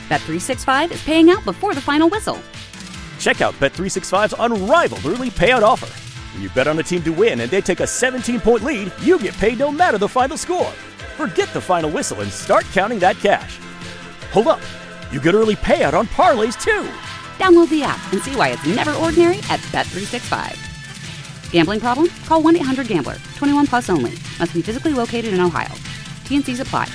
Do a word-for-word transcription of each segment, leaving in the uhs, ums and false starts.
Bet three sixty-five is paying out before the final whistle. Check out Bet three sixty-five's unrivaled early payout offer. When you bet on a team to win and they take a seventeen-point lead, you get paid no matter the final score. Forget the final whistle and start counting that cash. Hold up. You get early payout on parlays, too. Download the app and see why it's never ordinary at Bet three sixty-five. Gambling problem? Call one eight hundred gambler. twenty-one plus only. Must be physically located in Ohio. T N Cs apply.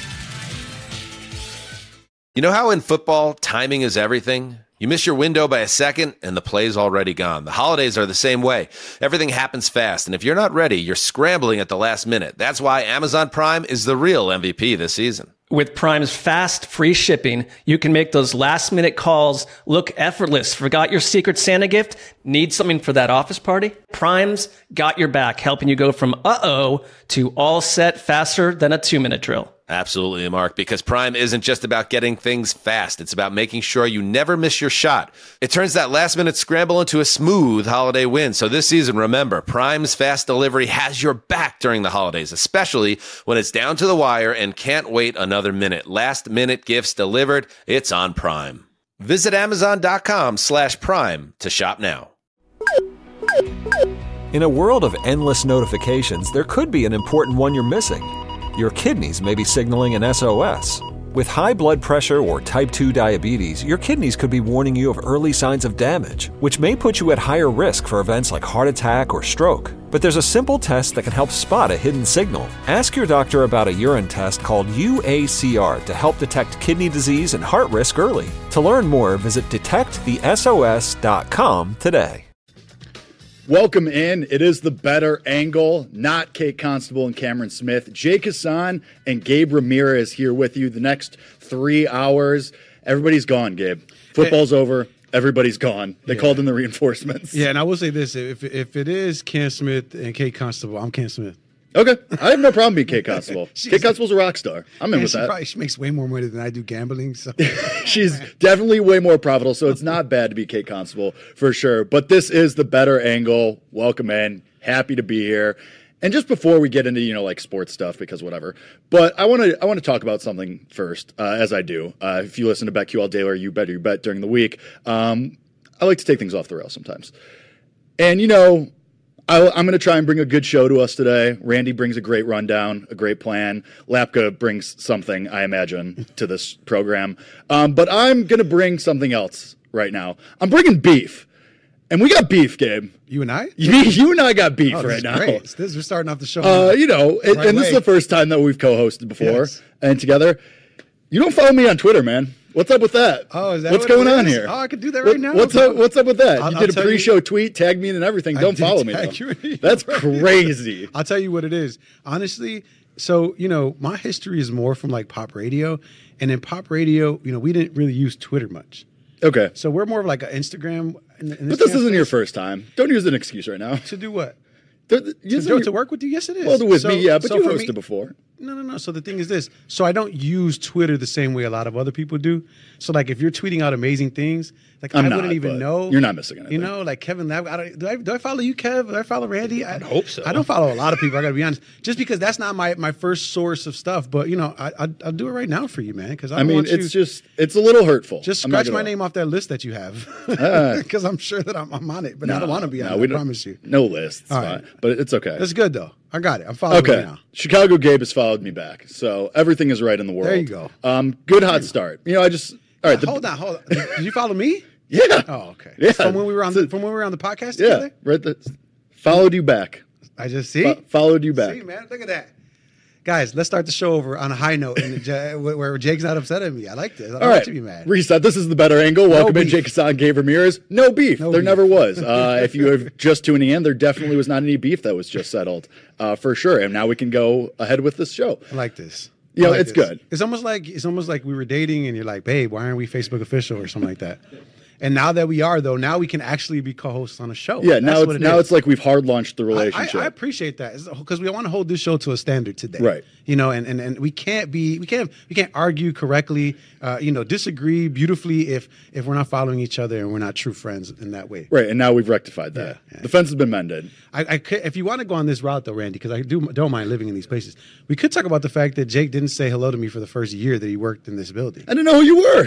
You know how in football, timing is everything? You miss your window by a second, and the play's already gone. The holidays are the same way. Everything happens fast, and if you're not ready, you're scrambling at the last minute. That's why Amazon Prime is the real M V P this season. With Prime's fast, free shipping, you can make those last-minute calls look effortless. Forgot your Secret Santa gift? Need something for that office party? Prime's got your back, helping you go from uh-oh to all set faster than a two-minute drill. Absolutely, Mark, because Prime isn't just about getting things fast. It's about making sure you never miss your shot. It turns that last-minute scramble into a smooth holiday win. So this season, remember, Prime's fast delivery has your back during the holidays, especially when it's down to the wire and can't wait another minute. Last-minute gifts delivered, it's on Prime. Visit Amazon.com slash Prime to shop now. In a world of endless notifications, there could be an important one you're missing. Your kidneys may be signaling an S O S. With high blood pressure or type two diabetes, your kidneys could be warning you of early signs of damage, which may put you at higher risk for events like heart attack or stroke. But there's a simple test that can help spot a hidden signal. Ask your doctor about a urine test called U A C R to help detect kidney disease and heart risk early. To learn more, visit detect the S O S dot com today. Welcome in. It is the better angle, not Kate Constable and Cameron Smith. Jake Hassan and Gabe Ramirez here with you the next three hours. Everybody's gone, Gabe. Football's hey. over. Everybody's gone. They yeah. called in the reinforcements. Yeah, and I will say this. If if it is Cam Smith and Kate Constable, I'm Cam Smith. Okay. I have no problem being Kate Constable. Kate Constable's a rock star. I'm in with she that. Probably, she makes way more money than I do gambling. So. She's definitely way more profitable, so it's not bad to be Kate Constable for sure. But this is the better angle. Welcome in. Happy to be here. And just before we get into, you know, like sports stuff, because whatever, but I want to I want to talk about something first, uh, as I do. Uh, if you listen to BetQL Daily or You Bet or You Bet during the week, um, I like to take things off the rails sometimes. And, you know, I, I'm going to try and bring a good show to us today. Randy brings a great rundown, a great plan. Lapka brings something, I imagine, to this program. Um, but I'm going to bring something else right now. I'm bringing beef. And we got beef, Gabe. You and I? You, you and I got beef oh, right now. Great. This, we're starting off the show. Uh, you know, and, right and this is the first time that we've co-hosted before yes. and together. You don't follow me on Twitter, man. What's up with that? Oh, is that what's what going on here? Oh, I could do that right what, now. What's up? What's up with that? I'll, you did I'll a pre-show you, tweet, tag me and everything. Don't follow me. You. That's crazy. I'll tell you what it is. Honestly, so you know, my history is more from like pop radio, and in pop radio, you know, we didn't really use Twitter much. Okay. So we're more of like an Instagram. An, an but this isn't your first time. Don't use an excuse right now. To do what? To, to, do, to work with you? Yes, it is. Well, with so, me, yeah, but so you hosted me, before. No, no, no. So the thing is this. So I don't use Twitter the same way a lot of other people do. So like if you're tweeting out amazing things, like I'm I not, wouldn't even know. You're not missing anything. You know, like Kevin Lab. I don't, do, I, do I follow you, Kev? Do I follow Randy? I I'd hope so. I don't follow a lot of people. I got to be honest. Just because that's not my, my first source of stuff. But, you know, I, I, I'll do it right now for you, man. Because I, I mean, want it's you, just, it's a little hurtful. Just scratch my name off that list that you have. Because uh, I'm sure that I'm, I'm on it. But no, I don't want to be on no, it, I promise you. No list. All right. But it's okay. That's good, though. I got it. I'm following okay. you now. Chicago Gabe has followed me back. So everything is right in the world. There you go. Um, good hot start. You know, I just, all right. The, hold on, hold on. Did you follow me? Yeah. Oh, okay. Yeah. From when we were on the, from when we were on the podcast together? Yeah. Right. The, followed you back. I just see. Fo- followed you back. See, man. Look at that. Guys, let's start the show over on a high note and where Jake's not upset at me. I like this. I don't All want right. to be mad. Reset. This is the better angle. Welcome no in, Jake Hassan, Gabe Ramirez. No beef. No there beef. never was. Uh, if you are just tuning in, there definitely was not any beef that was just settled, uh, for sure. And now we can go ahead with this show. I like this. You know, like it's this. good. It's almost like it's almost like we were dating, and you're like, "Babe, why aren't we Facebook official or something like that?" And now that we are, though, now we can actually be co-hosts on a show. Yeah, That's now it's what it now is. it's like we've hard launched the relationship. I, I, I appreciate that because we want to hold this show to a standard today, right? You know, and, and, and we can't be we can't we can't argue correctly, uh, you know, disagree beautifully if if we're not following each other and we're not true friends in that way, right? And now we've rectified that. Yeah, yeah. The fence has been mended. I, I could, if you want to go on this route, though, Randy, because I do don't mind living in these places, we could talk about the fact that Jake didn't say hello to me for the first year that he worked in this building. I didn't know who you were.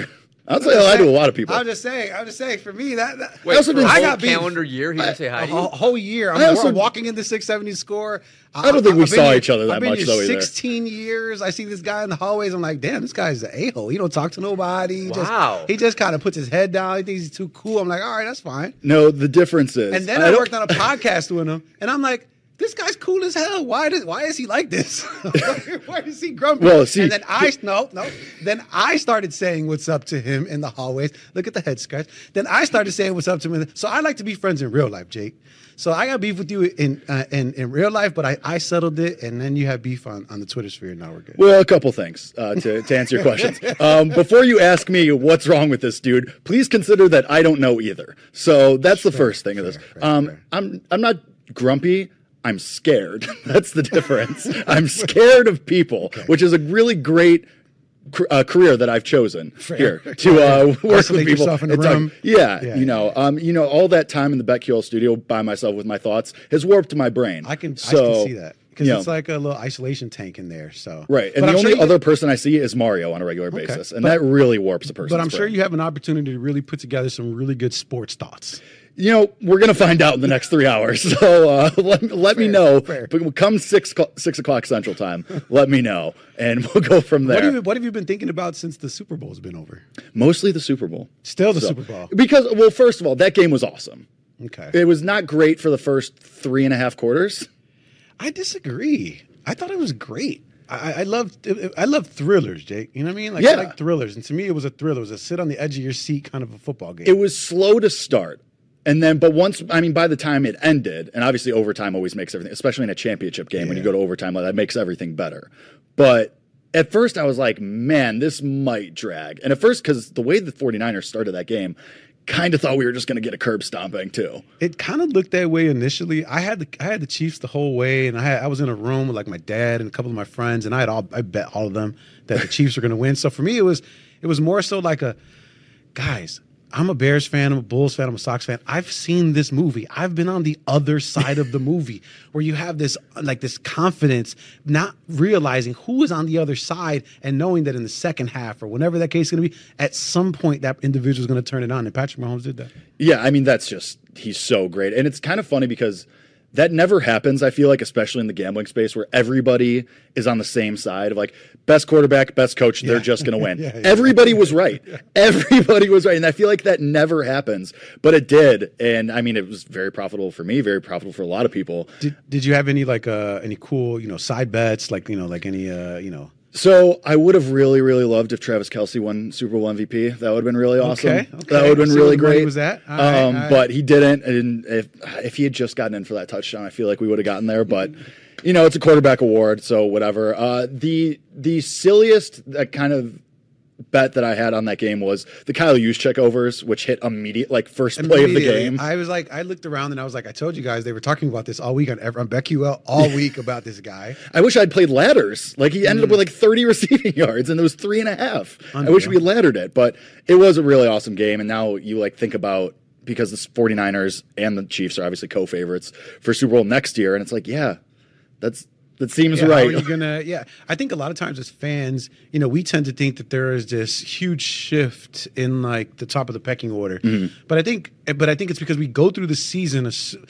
I'll say hi to a lot of people. I'm just saying. I'm just saying. For me, that, that Wait, I also for a didn't- whole I got beef. calendar year, he didn't say hi a to whole, you? whole year. I'm I also- we're walking in the six seventy score. I don't think we I've been saw here- each other that I've been much, here though, either. sixteen years. I see this guy in the hallways. I'm like, damn, this guy's an a-hole. He don't talk to nobody. He Wow. Just, he just kind of puts his head down. He thinks he's too cool. I'm like, all right, that's fine. No, the difference is. And then I, don't- worked on a podcast with him, and I'm like, this guy's cool as hell. Why does why is he like this? Why is he grumpy? Well, see- and then I no no. Then I started saying what's up to him in the hallways. Look at the head scratch. Then I started saying what's up to him. So I like to be friends in real life, Jake. So I got beef with you in uh, in in real life, but I, I settled it, and then you have beef on, on the Twitter sphere. Now we're good. Well, a couple things uh, to, to answer your questions. Um, before you ask me what's wrong with this dude, please consider that I don't know either. So that's the first thing of this. fair, Um, fair. I'm I'm not grumpy. I'm scared. That's the difference. I'm scared of people, which is a really great cr- uh, career that I've chosen here to uh, work with Isolate people. yourself in a and talk- room. Yeah, Yeah, you know, um, you know, all that time in the BetQL studio by myself with my thoughts has warped my brain. I can so, I can see that because you know, it's like a little isolation tank in there. So right, and But the I'm only sure you- other person I see is Mario on a regular basis, and But- that really warps a person. But I'm sure you have an opportunity to really put together some really good sports thoughts. You know, we're gonna find out in the next three hours. So uh, let, let me Fair, know. fair. But come six cl- six o'clock Central Time, let me know, and we'll go from there. What have, you, what have you been thinking about since the Super Bowl's been over? Mostly the Super Bowl. Still the So- Super Bowl. Because, well, first of all, that game was awesome. Okay. It was not great for the first three and a half quarters. I disagree. I thought it was great. I, I love I love thrillers, Jake. You know what I mean? Like Yeah. I like thrillers, and to me, it was a thriller. It was a sit on the edge of your seat kind of a football game. It was slow to start. And then, but once, I mean, by the time it ended, and obviously overtime always makes everything, especially in a championship game, when you Yeah. go to overtime, that makes everything better. But at first I was like, man, this might drag. And at first, because the way the 49ers started that game, kind of thought we were just going to get a curb stomping too. It kind of looked that way initially. I had the I had the Chiefs the whole way, and I had, I was in a room with like my dad and a couple of my friends, and I had all I bet all of them that the Chiefs were going to win. So for me, it was it was more so like a guys. I'm a Bears fan. I'm a Bulls fan. I'm a Sox fan. I've seen this movie. I've been on the other side of the movie where you have this like this confidence, not realizing who is on the other side and knowing that in the second half or whenever that case is going to be, at some point that individual is going to turn it on. And Patrick Mahomes did that. Yeah, I mean, that's just, he's so great. And it's kind of funny because that never happens, I feel like, especially in the gambling space where everybody is on the same side of like, best quarterback, best coach, they're just going to win. Yeah, yeah. Everybody was right. Everybody was right. And I feel like that never happens, but it did. And I mean, it was very profitable for me, very profitable for a lot of people. Did Did you have any like uh any cool you know side bets like you know like any uh you know So I would have really, really loved if Travis Kelce won Super Bowl M V P. That would have been really awesome. Okay, okay. That would have been See really what money great. was that? All right, um, all right. But he didn't. And if if he had just gotten in for that touchdown, I feel like we would have gotten there. But you know, it's a quarterback award, so whatever. Uh, the the silliest that kind of bet that I had on that game was the Kyle Juszczyk overs, which hit immediate, like first play of the Immediately, game. I was like, I looked around and I was like, I told you guys they were talking about this all week on, on BetQL all week about this guy. I wish I'd played ladders. Like he ended up with like thirty receiving yards and it was three and a half. I wish we laddered it, but it was a really awesome game. And now you like think about, because the 49ers and the Chiefs are obviously co-favorites for Super Bowl next year. And it's like, yeah, that's, that seems Yeah, right. How are you gonna? Yeah, I think a lot of times as fans, you know, we tend to think that there is this huge shift in like the top of the pecking order. Mm-hmm. But I think, but I think it's because we go through the season,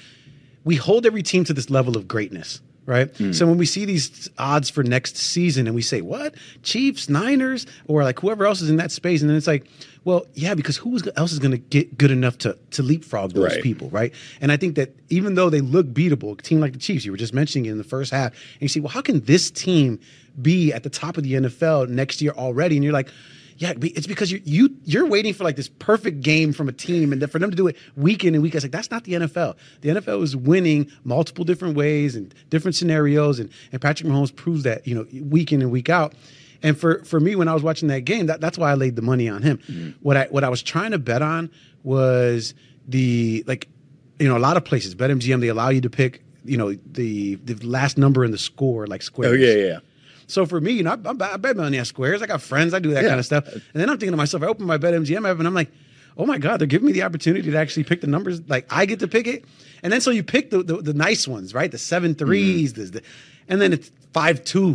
we hold every team to this level of greatness. Right. Mm. So when we see these odds for next season and we say, what? Chiefs, Niners, or like whoever else is in that space. And then it's like, well, yeah, because who else is going to get good enough to, to leapfrog those Right. people? Right. And I think that even though they look beatable, a team like the Chiefs, you were just mentioning it in the first half, and you see, well, how can this team be at the top of the N F L next year already? And you're like, yeah, it's because you you you're waiting for like this perfect game from a team, and for them to do it week in and week out. It's like that's not the N F L. The N F L is winning multiple different ways and different scenarios, and and Patrick Mahomes proves that you know week in and week out. And for for me, when I was watching that game, that, that's why I laid the money on him. Mm-hmm. What I what I was trying to bet on was the like, you know, a lot of places BetMGM they allow you to pick you know the the last number in the score like squares. Oh, yeah, yeah, yeah. So for me, you know, I, I bet money on squares. I got friends. I do that Yeah. kind of stuff. And then I'm thinking to myself, I open my BetMGM app and I'm like, oh my God, they're giving me the opportunity to actually pick the numbers. Like I get to pick it. And then so you pick the the, the nice ones, right? The seven threes. Mm-hmm. The, the, and then it's five two.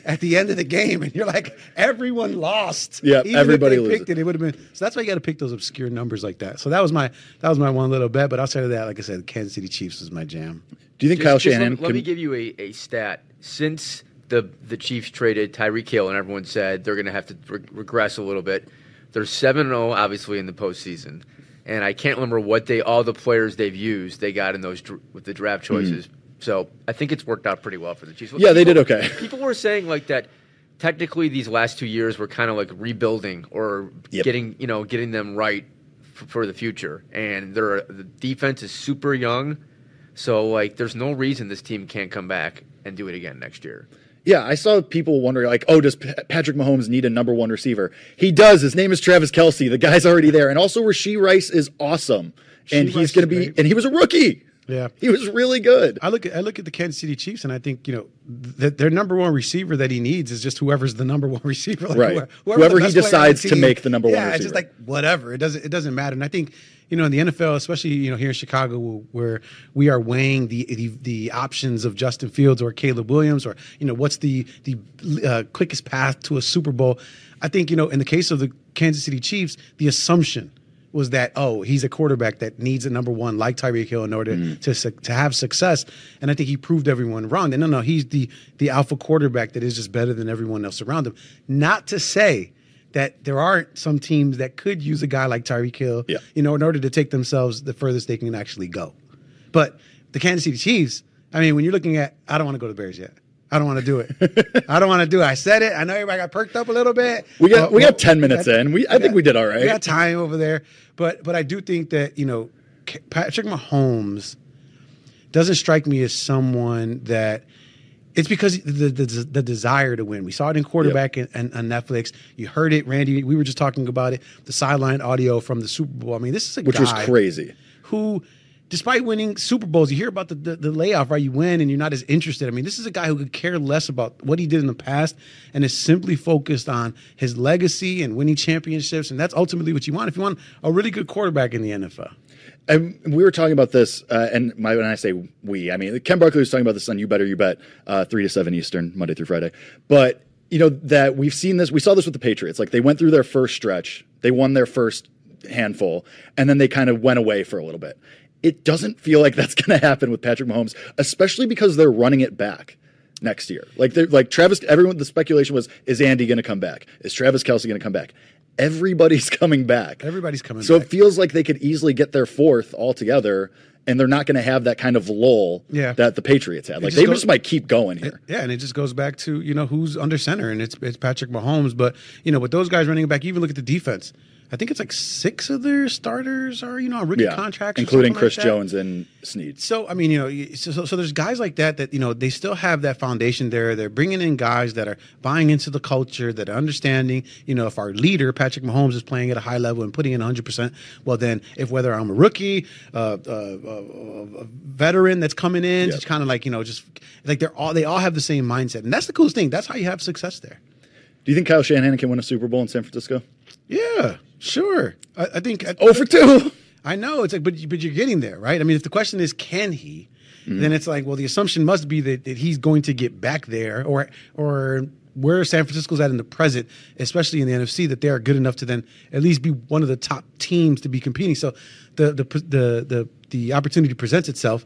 at the end of the game, and you're like, everyone lost. Yeah, Even everybody if they loses. picked it. It would have been. So that's why you got to pick those obscure numbers like that. So that was my that was my one little bet. But outside of that, like I said, Kansas City Chiefs was my jam. Do you think Just- Kyle just Shanahan? Let, let can- me give you a, a stat. Since the the Chiefs traded Tyreek Hill, and everyone said they're going to have to re- regress a little bit, they're seven and oh, obviously, in the postseason. And I can't remember what they all the players they've used they got in those dr- with the draft choices. Mm-hmm. So I think it's worked out pretty well for the Chiefs. Yeah, people, they did okay. People were saying like that. Technically, these last two years were kind of like rebuilding or Yep. getting you know getting them right f- for the future. And their the defense is super young, so like there's no reason this team can't come back and do it again next year. Yeah, I saw people wondering, like, oh, does P- Patrick Mahomes need a number one receiver? He does. His name is Travis Kelce. The guy's already there. And also, Rashee Rice is awesome. And Rashee he's Rice going to is be, great. and he was a rookie. Yeah. He was really good. I look at I look at the Kansas City Chiefs, and I think, you know, that their number one receiver that he needs is just whoever's the number one receiver. Like Right. Whoever, Whoever the he best player on the decides to team. make the number one Yeah, it's just receiver. like whatever. It doesn't it doesn't matter. And I think, you know, in the N F L, especially, you know, here in Chicago, where we are weighing the the, the options of Justin Fields or Caleb Williams, or, you know, what's the the uh, quickest path to a Super Bowl. I think, you know, in the case of the Kansas City Chiefs, the assumption was that, oh, he's a quarterback that needs a number one like Tyreek Hill in order Mm-hmm. to su- to have success. And I think he proved everyone wrong. And no, no, he's the the alpha quarterback that is just better than everyone else around him. Not to say that there aren't some teams that could use a guy like Tyreek Hill, Yeah. you know, in order to take themselves the furthest they can actually go. But the Kansas City Chiefs, I mean, when you're looking at, I don't want to go to the Bears yet. I don't want to do it. I don't want to do it. I said it. I know everybody got perked up a little bit. We got Uh, we well, got ten minutes got- in. We I think we did all right. We got time over there, but but I do think that, you know, K- Patrick Mahomes doesn't strike me as someone that it's because the the, the desire to win. We saw it in quarterback and, and on Netflix. You heard it, Randy. We were just talking about it. The sideline audio from the Super Bowl. I mean, this is a Which guy was crazy. who, despite winning Super Bowls, you hear about the, the, the layoff, right? You win and you're not as interested. I mean, this is a guy who could care less about what he did in the past and is simply focused on his legacy and winning championships. And that's ultimately what you want if you want a really good quarterback in the N F L. And we were talking about this, uh, and my, when I say we, I mean, Ken Barkley was talking about this on You Better You Bet, uh, three to seven Eastern, Monday through Friday. But, you know, that we've seen this, we saw this with the Patriots. Like, they went through their first stretch, they won their first handful, and then they kind of went away for a little bit. It doesn't feel like that's going to happen with Patrick Mahomes, especially because they're running it back next year. Like, they're like Travis, everyone, the speculation was, is Andy going to come back? Is Travis Kelce going to come back? Everybody's coming back. Everybody's coming so back. it feels like they could easily get their fourth altogether, and they're not going to have that kind of lull Yeah. that the Patriots had. Like, just they goes- just might keep going here. Yeah, and it just goes back to, you know, who's under center, and it's it's Patrick Mahomes. But, you know, with those guys running back, even look at the defense. I think it's like six of their starters are, you know, on rookie Yeah, contracts, or including something Chris like that. Jones and Snead. So, I mean, you know, you- so, so, so there's guys like that that, you know, they still have that foundation there. They're bringing in guys that are buying into the culture, that are understanding, you know, if our leader, Patrick Mahomes, is playing at a high level and putting in one hundred percent, well, then if whether I'm a rookie, uh, uh, uh, a veteran that's coming in, Yep. it's kind of like, you know, just like they're all, they all have the same mindset. And that's the coolest thing. That's how you have success there. Do you think Kyle Shanahan can win a Super Bowl in San Francisco? Yeah, sure. I, I think. Oh for two. I know it's like, but but you're getting there, right? I mean, if the question is, can he? Mm-hmm. Then it's like, well, the assumption must be that, that he's going to get back there, or or where San Francisco's at in the present, especially in the N F C, that they are good enough to then at least be one of the top teams to be competing. So the the the the, the opportunity presents itself.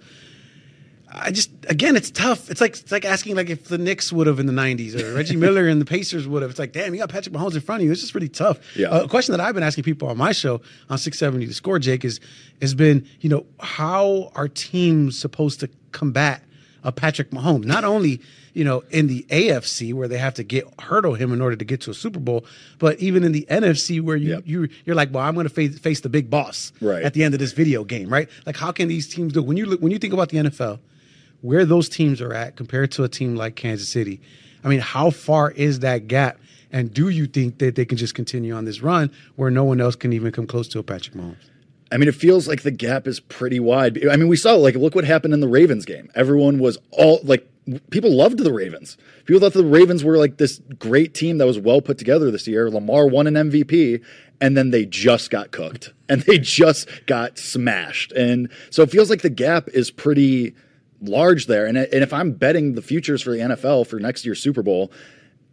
I just, again, it's tough. It's like it's like asking like if the Knicks would have in the nineties or Reggie Miller and the Pacers would have. It's like, damn, you got Patrick Mahomes in front of you. It's just really tough. Yeah. Uh, a question that I've been asking people on my show on six seventy The Score, Jake, is has been, you know, how are teams supposed to combat a Patrick Mahomes? Not only, you know, in the A F C where they have to get hurdle him in order to get to a Super Bowl, but even in the N F C where you Yep. you you're like, well, I'm going to face face the big boss Right. at the end of this video game, right? Like, how can these teams do when you look when you think about the N F L? Where those teams are at compared to a team like Kansas City. I mean, how far is that gap? And do you think that they can just continue on this run where no one else can even come close to a Patrick Mahomes? I mean, it feels like the gap is pretty wide. I mean, we saw, like, look what happened in the Ravens game. Everyone was all, like, people loved the Ravens. People thought the Ravens were, like, this great team that was well put together this year. Lamar won an M V P, and then they just got cooked. And they just got smashed. And so it feels like the gap is pretty large there. And, and if I'm betting the futures for the N F L for next year's Super Bowl,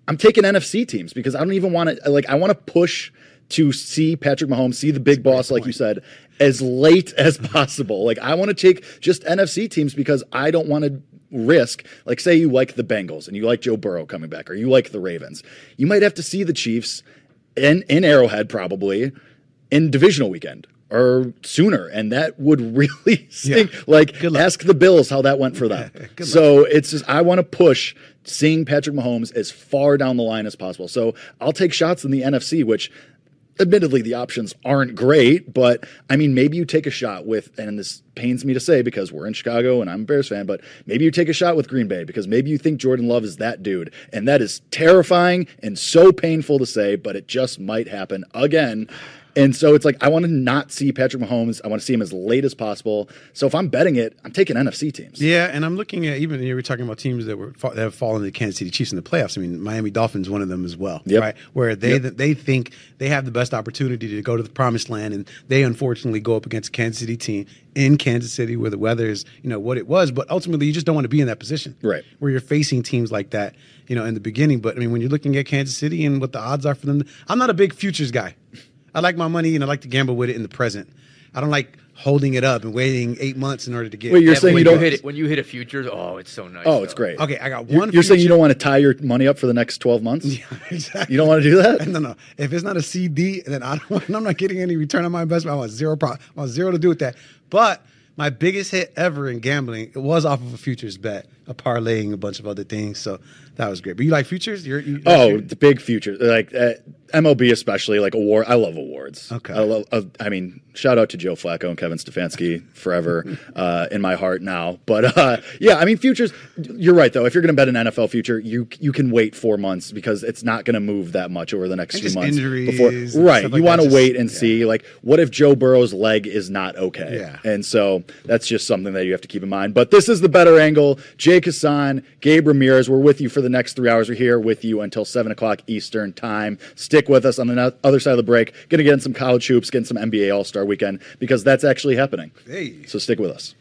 I'm taking N F C teams because I don't even want to, like, I want to push to see Patrick Mahomes, see the big boss, like you said, as late as possible. Like, I want to take just N F C teams because I don't want to risk, like, say you like the Bengals and you like Joe Burrow coming back, or you like the Ravens. You might have to see the Chiefs in, in Arrowhead probably in divisional weekend or sooner, and that would really stink. Yeah. Like, ask the Bills how that went for them. So it's just, I want to push seeing Patrick Mahomes as far down the line as possible. So I'll take shots in the N F C, which admittedly the options aren't great, but I mean, maybe you take a shot with, and this pains me to say because we're in Chicago and I'm a Bears fan, but maybe you take a shot with Green Bay because maybe you think Jordan Love is that dude. And that is terrifying and so painful to say, but it just might happen again. And so it's like, I want to not see Patrick Mahomes. I want to see him as late as possible. So if I'm betting it, I'm taking N F C teams. Yeah, and I'm looking at, even, you know, we're talking about teams that were that have fallen to the Kansas City Chiefs in the playoffs. I mean, Miami Dolphins, one of them as well, yep. right? Where they yep. they think they have the best opportunity to go to the promised land, and they unfortunately go up against a Kansas City team in Kansas City where the weather is, you know, what it was. But ultimately, you just don't want to be in that position, right? Where you're facing teams like that, you know, in the beginning. But I mean, when you're looking at Kansas City and what the odds are for them, I'm not a big futures guy. I like my money and I like to gamble with it in the present. I don't like holding it up and waiting eight months in order to get. Wait, you're yeah, saying when you don't hit it when you hit a futures? Oh, it's so nice. Oh, though. it's great. Okay, I got one. You're, you're saying you don't want to tie your money up for the next twelve months? Yeah, exactly. You don't want to do that? No, no. If it's not a C D, then I don't want, I'm not getting any return on my investment. I want zero. Pro, I want zero to do with that. But my biggest hit ever in gambling, it was off of a futures bet, a parlaying, a bunch of other things. So that was great. But you like futures? You're, you, oh, you're, the big futures, like uh, M L B especially, like award. I love awards. Okay. I love. Uh, I mean, shout out to Joe Flacco and Kevin Stefanski forever uh, in my heart now. But uh, yeah, I mean, futures. You're right though. If you're going to bet an N F L future, you you can wait four months because it's not going to move that much over the next and few just months. Injuries before, right. Like you want to wait and yeah. see. Like, what if Joe Burrow's leg is not okay? Yeah. And so that's just something that you have to keep in mind. But this is the better angle. Jake Hassan, Gabe Ramirez. We're with you for the next three hours. We're here with you until seven o'clock Eastern time. Stick with us on the other side of the break. Going to get in some college hoops, getting some N B A All-Star Weekend because that's actually happening. Hey. So stick with us.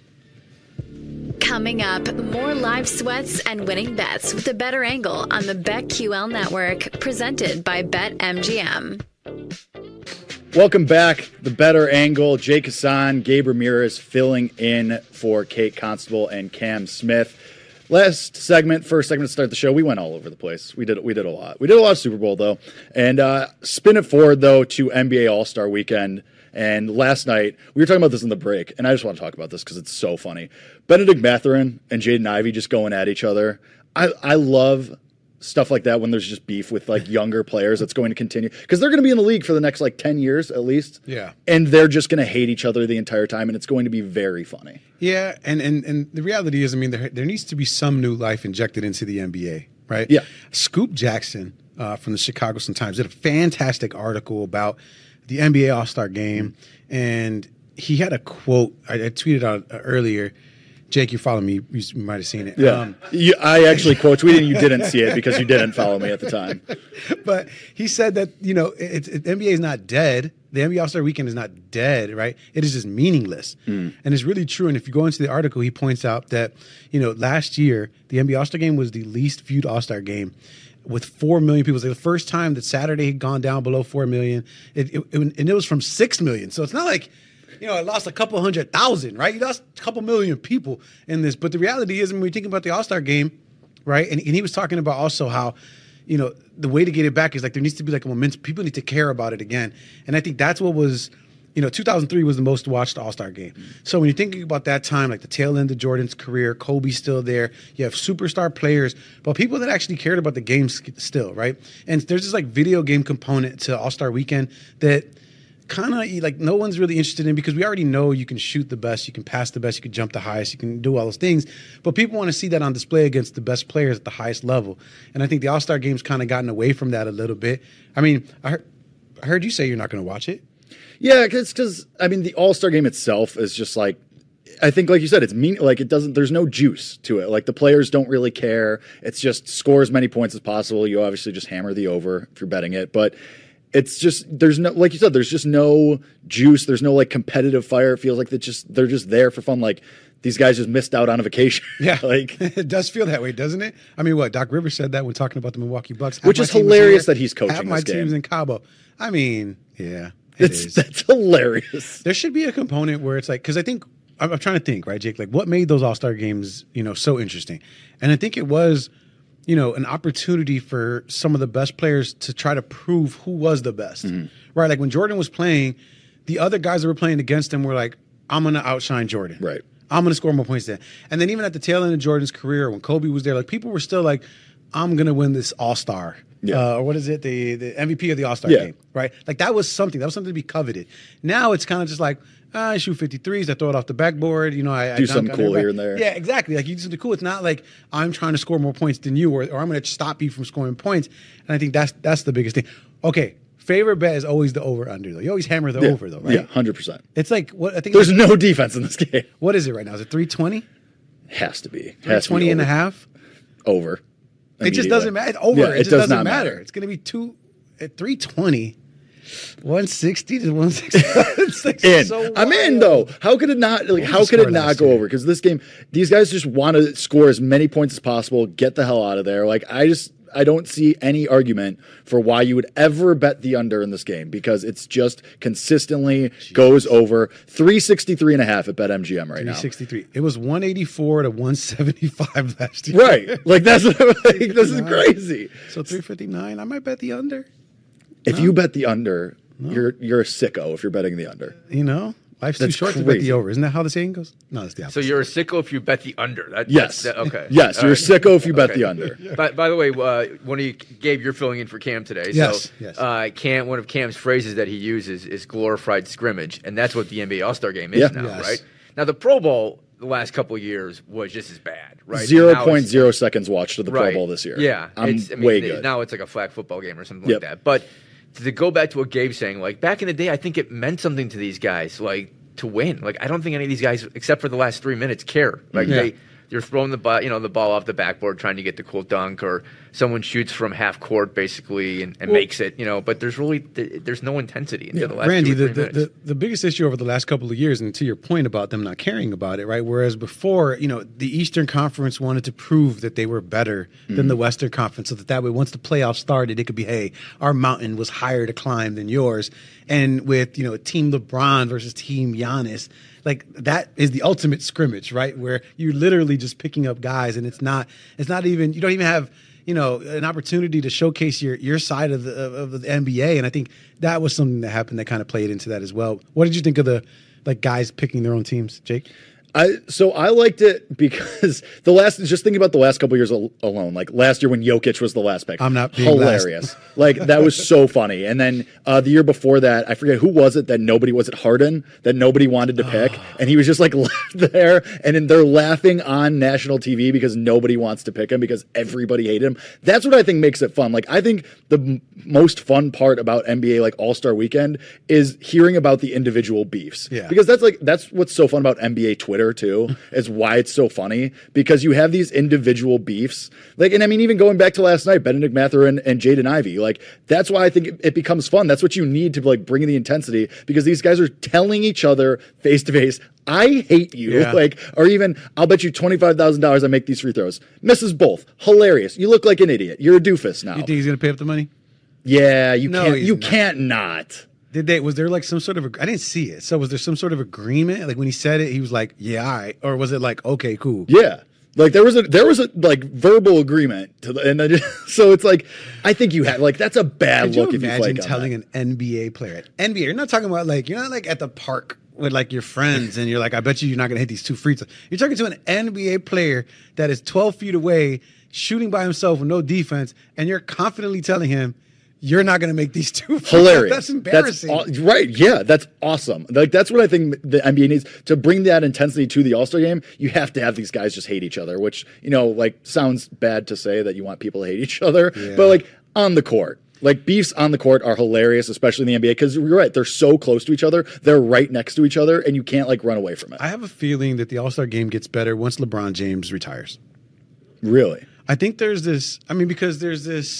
Coming up, more live sweats and winning bets with the better angle on the BetQL network, presented by BetMGM. Welcome back. The better angle. Jake Hassan, Gabe Ramirez filling in for Kate Constable and Cam Smith. Last segment, first segment to start the show, we went all over the place. We did we did a lot. We did a lot of Super Bowl, though. And uh, spin it forward, though, to N B A All-Star Weekend. And last night, we were talking about this in the break, and I just want to talk about this because it's so funny. Benedict Mathurin and Jaden Ivey just going at each other. I, I love stuff like that when there's just beef with like younger players that's going to continue because they're going to be in the league for the next like ten years at least. Yeah. And they're just going to hate each other the entire time, and it's going to be very funny. Yeah, and and, and the reality is, I mean, there, there needs to be some new life injected into the N B A, right? Yeah. Scoop Jackson uh, from the Chicago Sun-Times did a fantastic article about the N B A All-Star Game, and he had a quote. I, I tweeted out uh, earlier. Jake, you follow me. You might have seen it. Yeah, um, you, I actually quote tweeted and you didn't see it because you didn't follow me at the time. But he said that, you know, it, it, N B A is not dead. The N B A All-Star Weekend is not dead, right? It is just meaningless. Mm. And it's really true. And if you go into the article, he points out that, you know, last year, the N B A All-Star Game was the least viewed All-Star game with four million people. It's like the first time that Saturday had gone down below four million. It, it, it, and it was from six million. So it's not like, you know, it lost a couple hundred thousand, right? You lost a couple million people in this. But the reality is, when we think about the All-Star Game, right, and, and he was talking about also how, you know, the way to get it back is like there needs to be like a momentum. People need to care about it again. And I think that's what was, you know, two thousand three was the most watched All-Star Game. So when you're thinking about that time, like the tail end of Jordan's career, Kobe's still there. You have superstar players, but people that actually cared about the game still, right? And there's this like video game component to All-Star Weekend that kind of like no one's really interested in because we already know you can shoot the best, you can pass the best, you can jump the highest, you can do all those things. But people want to see that on display against the best players at the highest level. And I think the All-Star Game's kind of gotten away from that a little bit. I mean, I heard, I heard you say you're not going to watch it. Yeah, because because I mean the All-Star Game itself is just like, I think like you said, it's mean like it doesn't. There's no juice to it. Like the players don't really care. It's just score as many points as possible. You obviously just hammer the over if you're betting it, but it's just there's no like you said, there's just no juice. There's no like competitive fire. It feels like they just they're just there for fun. Like these guys just missed out on a vacation. Yeah, like it does feel that way, doesn't it? I mean, what Doc Rivers said that when talking about the Milwaukee Bucks, half which my is team hilarious here, that he's coaching half my this game. team's in Cabo. I mean, yeah, it it's is. that's hilarious. There should be a component where it's like, because I think I'm, I'm trying to think, right, Jake? Like, what made those All Star games, you know, so interesting? And I think it was, you know, an opportunity for some of the best players to try to prove who was the best, Mm-hmm. right? Like when Jordan was playing, the other guys that were playing against him were like, "I'm going to outshine Jordan, Right? I'm going to score more points than." And then even at the tail end of Jordan's career, when Kobe was there, like people were still like, "I'm going to win this All Star." Yeah. Uh, or what is it? The the M V P of the All Star Yeah. game, right? Like that was something. That was something to be coveted. Now it's kind of just like, ah, I shoot fifty-threes, I throw it off the backboard, you know, I I Do dunk something on cool everybody. here and there. Yeah, exactly. Like you do something cool. It's not like I'm trying to score more points than you, or, or I'm going to stop you from scoring points. And I think that's that's the biggest thing. Okay, favorite bet is always the over under though. You always hammer the Yeah. over though, right? Yeah, hundred percent. It's like what I think. There's it's, no defense in this game. what is it right now? Is it three twenty? Has to be. three Has to be twenty and a over. half? Over. It just Immediately. doesn't matter. It's over. Yeah, it, it just does doesn't not matter. matter. It's going to be two at three twenty. one sixty to one sixty. It's like in. so I'm in wild. though. How could it not? Like, What how was could the it score not last go year? over? Because this game, these guys just want to score as many points as possible. Get the hell out of there. Like I just, I don't see any argument for why you would ever bet the under in this game because it's just consistently goes over three sixty-three and a half at BetMGM right three now. sixty-three. It was one eighty-four to one seventy-five last year. Right. Like that's like, this is crazy. So three fifty-nine. I might bet the under. If you bet the under, you're you're a sicko if you're betting the under. You know, life's too That's short to bet crazy. the over. Isn't that how the saying goes? No, it's the So opposite. you're a sicko if you bet the under. That, Yes. that's- that- okay. Yes, All you're right. a sicko if you bet Okay. the under. By, by the way, uh, one of you, Gabe, you're filling in for Cam today. Yes, So, yes. Uh, Cam, one of Cam's phrases that he uses is glorified scrimmage, and that's what the N B A All-Star Game is Yeah. now, Yes. right? Now, the Pro Bowl the last couple of years was just as bad, right? Zero And now point it's- zero seconds watched of the right. Pro Bowl this year. Yeah, I'm it's, I mean, way they- good. Now it's like a flag football game or something Yep. like that. But to go back to what Gabe's saying, like back in the day, I think it meant something to these guys, like to win. Like I don't think any of these guys, except for the last three minutes, care. Like Yeah. they. You're throwing the ball, you know, the ball off the backboard, trying to get the cool dunk, or someone shoots from half court basically and, and Well- makes it, you know. But there's really th- there's no intensity until the last Randy, two or the, three the, minutes. the, the biggest issue over the last couple of years, and to your point about them not caring about it, right? Whereas before, you know, the Eastern Conference wanted to prove that they were better than the Western Conference, so that that way, once the playoffs started, it could be, hey, our mountain was higher to climb than yours. And with, you know, Team LeBron versus Team Giannis, like that is the ultimate scrimmage, right? Where you're literally just picking up guys, and it's not, it's not even, you don't even have, you know, an opportunity to showcase your your side of the of, of the N B A. And I think that was something that happened that kind of played into that as well. What did you think of the like guys picking their own teams, Jake? I so I liked it because the last just thinking about the last couple years al- alone, like last year when Jokic was the last pick, I'm not being hilarious. Like that was so funny. And then uh, the year before that, I forget who was it that nobody was it Harden that nobody wanted to pick, and he was just like left there, and then they're laughing on national T V because nobody wants to pick him because everybody hated him. That's what I think makes it fun. Like I think the m- most fun part about N B A like All Star Weekend is hearing about the individual beefs. Yeah. Because that's like that's what's so fun about N B A Twitter too, is why it's so funny because you have these individual beefs. Like, and I mean, even going back to last night, Benedict Mathurin and Jaden Ivey, like that's why I think it, it becomes fun. That's what you need to like bring the intensity because these guys are telling each other face to face, I hate you. Yeah. Like, or even I'll bet you twenty-five thousand dollars I make these free throws. Misses both. Hilarious. You look like an idiot. You're a doofus now. You think he's gonna pay up the money? Yeah, you No, can't he's you not. can't not. Did they? Was there like some sort of? I didn't see it. So was there some sort of agreement? Like when he said it, he was like, "Yeah, all right," or was it like, "Okay, cool"? Yeah. Like there was a there was a like verbal agreement to the, and then so it's like I think you had like that's a bad Could you look if you imagine flake on telling that. an N B A player, N B A? You're not talking about like you're not like at the park with like your friends and you're like, I bet you you're not gonna hit these two free throws. You're talking to an N B A player that is twelve feet away, shooting by himself with no defense, and you're confidently telling him you're not gonna make these two. Free Hilarious. That's embarrassing. That's aw- right. Yeah, that's awesome. Like that's what I think the N B A needs to bring that intensity to the All-Star game. You have to have these guys just hate each other, which, you know, like sounds bad to say that you want people to hate each other, Yeah. but like on the court. Like beefs on the court are hilarious, especially in the N B A, because you're right, they're so close to each other, they're right next to each other, and you can't like run away from it. I have a feeling that the All-Star game gets better once LeBron James retires. Really? I think there's this, I mean, because there's this,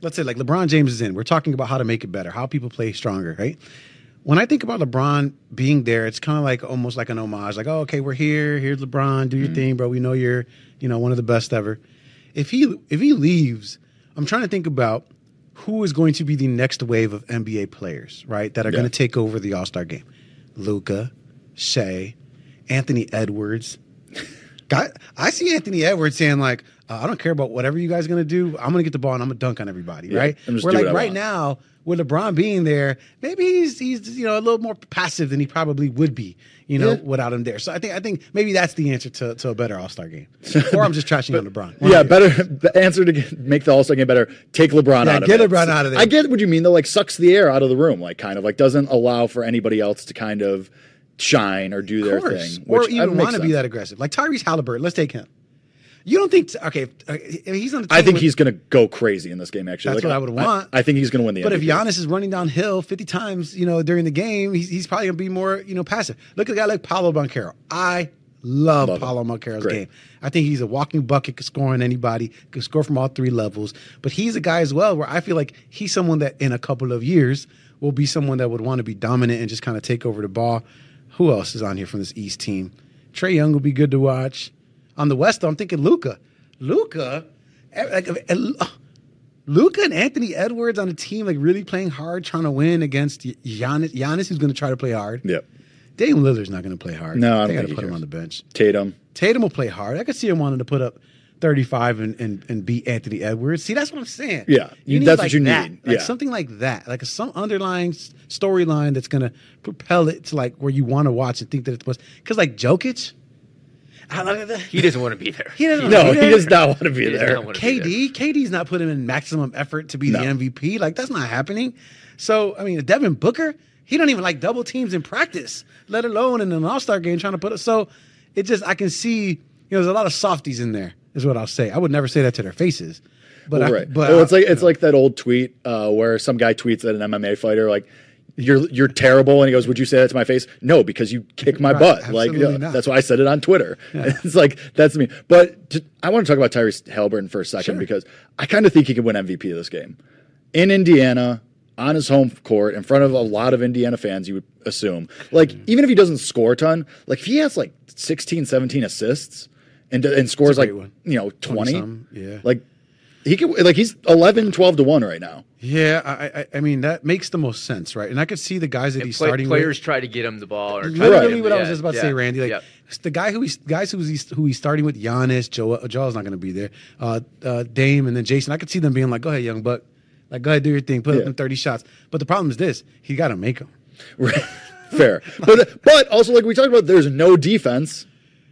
let's say like LeBron James is in. We're talking about how to make it better, how people play stronger, right? When I think about LeBron being there, it's kind of like almost like an homage. Like, oh, okay, we're here. Here's LeBron. Do your mm-hmm. thing, bro. We know you're, you know, one of the best ever. If he if he leaves, I'm trying to think about who is going to be the next wave of N B A players, right, that are yeah. going to take over the All-Star game. Luka, Shea, Anthony Edwards. God, I see Anthony Edwards saying, like, uh, I don't care about whatever you guys are going to do. I'm going to get the ball and I'm going to dunk on everybody, yeah, right? We're like, right want. now, with LeBron being there, maybe he's, he's you know, a little more passive than he probably would be, you know, yeah. without him there. So I think I think maybe that's the answer to, to a better All-Star game. Or I'm just trashing but, on LeBron. One yeah, better. The answer to get, make the All-Star game better, take LeBron yeah, out of get it. get LeBron out of there. I get what you mean, though, like sucks the air out of the room, like kind of like doesn't allow for anybody else to kind of shine or do their thing. Or even want to be that aggressive. Like Tyrese Halliburton, let's take him. You don't think, okay, if, if he's on the team I think with, he's going to go crazy in this game, actually. That's like, what I would want. I, I think he's going to win the But M V P. if Giannis is running downhill fifty times, you know, during the game, he's, he's probably going to be more, you know, passive. Look at a guy like Paolo Banchero. I love, love Paolo Banchero's game. I think he's a walking bucket, could score on anybody, could score from all three levels. But he's a guy as well where I feel like he's someone that in a couple of years will be someone that would want to be dominant and just kind of take over the ball. Who else is on here from this East team? Trae Young will be good to watch. On the West, though, I'm thinking Luka. Luka, like Luka and Anthony Edwards on a team, like really playing hard, trying to win against Giannis. Giannis, who's going to try to play hard. Yep. Dame Lillard's not going to play hard. No, I don't they got to think put he him cares. on the bench. Tatum. Tatum will play hard. I could see him wanting to put up thirty-five and, and, and beat Anthony Edwards. See, that's what I'm saying. Yeah, you need that's like what you that, need. like yeah. something like that, like a, some underlying storyline that's going to propel it to like where you want to watch and think that it's supposed. Because like Jokic. He doesn't want to be there. He doesn't no, want to he be does there. not want to be He there. K D, K D's not putting in maximum effort to be No. the M V P. Like, that's not happening. So, I mean, Devin Booker, he don't even like double teams in practice, let alone in an All-Star game trying to put it. So, it just, I can see, you know, there's a lot of softies in there, is what I'll say. I would never say that to their faces. But, Well, I, right. but well, I- it's like it's you know. like that old tweet uh, where some guy tweets at an M M A fighter like, "You're you're terrible," and he goes, "Would you say that to my face?" No, because you kick my Right, butt. Like absolutely yeah, not. that's why I said it on Twitter. Yeah. It's like that's me. But to, I want to talk about Tyrese Halliburton for a second Sure. because I kind of think he could win M V P of this game in Indiana on his home court in front of a lot of Indiana fans. You would assume, like even if he doesn't score a ton, like if he has like sixteen, seventeen assists and and scores like one. you know twenty, twenty-some, yeah. like. He could like he's eleven, twelve to one right now. Yeah, I, I, I mean, that makes the most sense, right? And I could see the guys that If he's play, starting players with. try to get him the ball. Or try to Literally get him- what I was yeah, just about yeah, to say, Randy. Like yeah. the guy who he's guys who he's who he's starting with, Giannis, Joel. Joel's not going to be there. Uh, uh, Dame, and then Jason. I could see them being like, "Go ahead, young buck. Like, go ahead, do your thing. Put Yeah. up them thirty shots." But the problem is this: he got to make them. Right. Fair. But but also like we talked about, there's no defense.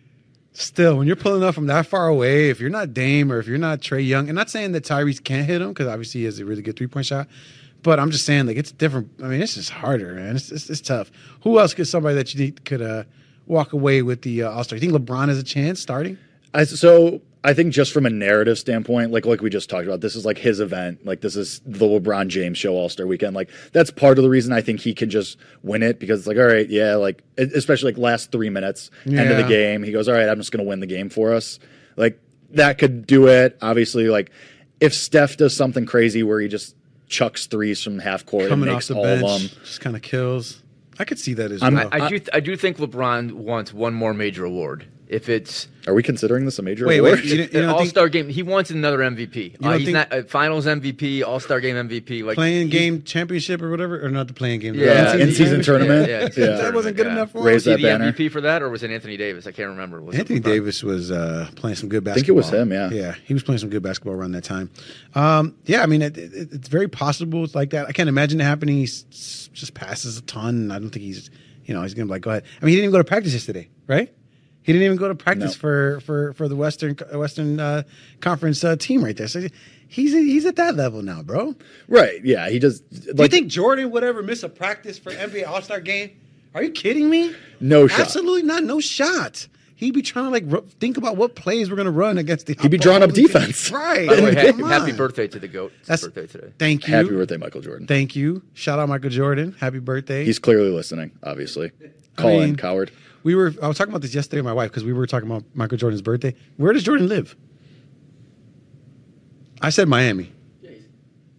Still, when you're pulling up from that far away, if you're not Dame or if you're not Trae Young, and not saying that Tyrese can't hit him because obviously he has a really good three point shot, but I'm just saying like it's different. I mean, it's just harder, man. It's it's, it's tough. Who else could somebody that you think could uh, walk away with the uh, All Star? You think LeBron has a chance starting? I, so I think just from a narrative standpoint, like like we just talked about, this is like his event. Like this is the LeBron James show All Star Weekend. Like that's part of the reason I think he can just win it because it's like, all right, yeah, like especially like last three minutes, end of the Yeah. game, he goes, all right, I'm just going to win the game for us. Like that could do it. Obviously, like if Steph does something crazy where he just chucks threes from half court Coming and off makes the all bench, of them. just kind of kills. I could see that as I'm- well. I, I do. Th- I do think LeBron wants one more major award. If it's Are we considering this a major Wait, award? wait, you, didn't- you an don't All think Star game, he wants another M V P. Uh, don't he's think- not uh, Finals M V P, All Star game M V P. Like playing he's- game championship or whatever, or not the playing game? Yeah, in season yeah, tournament? Yeah, yeah, in Yeah. season That wasn't good tournament, enough for him. Raise Was he that the banner. M V P for that, or was it Anthony Davis? I can't remember. Was it Anthony LeBron? Davis was uh, playing some good basketball. think it was him, yeah. Yeah, he was playing some good basketball around that time. Um, yeah, I mean, it, it, it's very possible it's like that. I can't imagine it happening. He s- just passes a ton. I don't think he's, you know, he's going to be like, go ahead. I mean, he didn't even go to practice yesterday, right? He didn't even go to practice No. for, for, for the Western Western uh, Conference uh, team right there. So he's he's at that level now, bro. Right, yeah. He just like Do you think Jordan would ever miss a practice for N B A All-Star game? Are you kidding me? No shot. Absolutely not. No shot. He'd be trying to like ru- think about what plays we're going to run against the. He'd be drawing up defense. Right. By the way, ha- Come happy on. birthday to the GOAT. It's That's his birthday today. Thank you. Happy birthday, Michael Jordan. Thank you. Shout out Michael Jordan. Happy birthday. He's clearly listening, obviously. Call mean- in, coward. we were. I was talking about this yesterday with my wife because we were talking about Michael Jordan's birthday. Where does Jordan live? I said Miami.